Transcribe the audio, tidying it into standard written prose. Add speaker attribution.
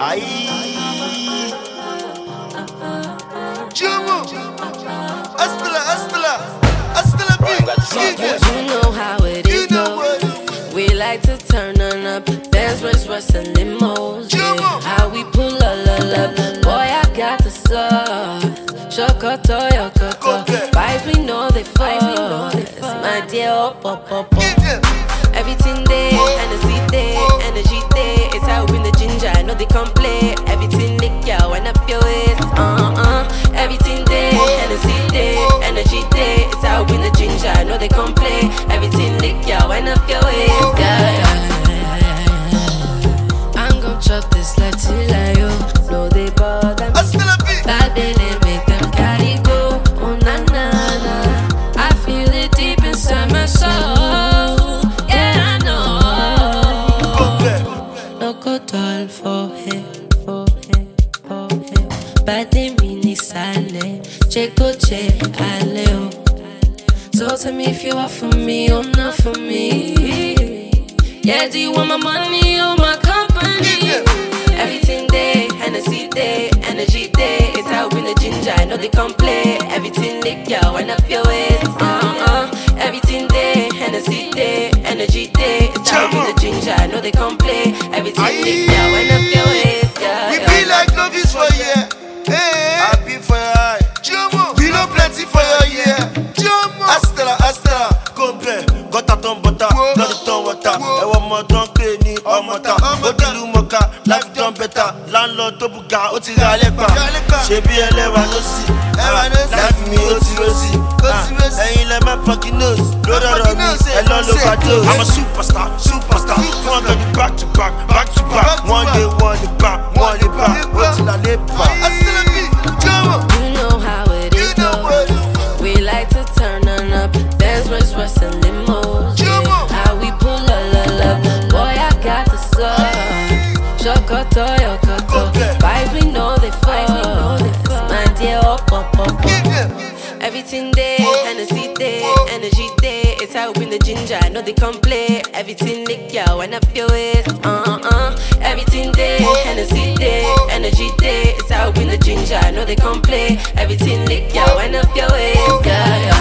Speaker 1: Aye. Jumu. Astla,
Speaker 2: You know how it is, though. We like to turn on up, dance with Russ and limos. Yeah. How we pull up, boy, I got the sauce. Shokoto, yokoto, vibes we know they fall. It's my dear, up. Everything there, Hennessy there, energy there. It's how we in the ginger, I know they come play. Everything lick, yo, when up your waist, Everything there, Hennessy there, energy there. It's how we in the ginger, I know they come play. Everything lick, yo, when up your waist, yeah. I'm gon' chop this like Tilayo, no they bother me. Bad belly make them carry go, oh na na na. I feel it deep inside my soul, yeah I know. No go dull for him. Bad mini sale, Jeko che aleo. So tell me if you are for me or not for me. Yeah, do you want my money or my company? Everything there, Hennessy there, energy there. It's how we in the ginger, I know they come play. Everything lick, yo, wind up your waist. Everything there, Hennessy there, energy there. It's how we in the ginger, I know they come play. Everything lick, yo, wind up your waist.
Speaker 1: We be like novice for you. Hey, happy for your eye. We know plenty for your year. Astla, compare. Got a ton butter, got a ton water. I want more don't pay me or mota. Go to Lumoka, life done better. Landlord to buga, oti galepa. Shebi elewa no see. Life me oti rosi. Ain't let my fucking nose. Load out on me, hello overdose. I'm a superstar. Front of the back to back. One day back. Oti la lepa.
Speaker 2: You know how it is, though. We like to turn on up, dance with Russ and limos. Yeah. How we pull up, boy, I got the sauce. Shokoto, yokoto, vibes we know they fall. My dear, up. Everything there, Hennessy there, energy there. It's how we in the ginger, I know they come play. Everything lick, yo, wind up your waist. Everything there, Hennessy there, energy there. It's how we in the ginger, I know they come play. Everything lick, yo, wind up your waist. Yeah.